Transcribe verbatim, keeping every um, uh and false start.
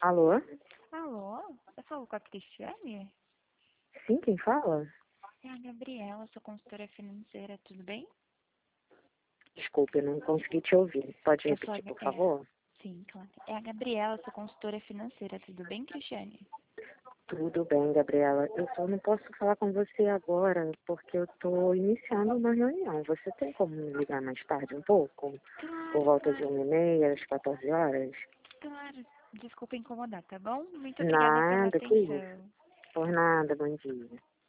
Alô? Alô? Eu falo com a Cristiane? Sim, quem fala? É a Gabriela, sou consultora financeira, tudo bem? Desculpe, eu não consegui te ouvir. Pode Eu sou a... repetir, por É, favor? sim, claro. É a Gabriela, sou consultora financeira, tudo bem, Cristiane? Tudo bem, Gabriela. Eu só não posso falar com você agora porque eu estou iniciando uma reunião. Você tem como me ligar mais tarde um pouco? Por Claro, volta de claro, uma e meia, às quatorze horas? claro. Desculpa incomodar, tá bom? Muito obrigada pela Nada, que isso. atenção. Por nada, bom dia.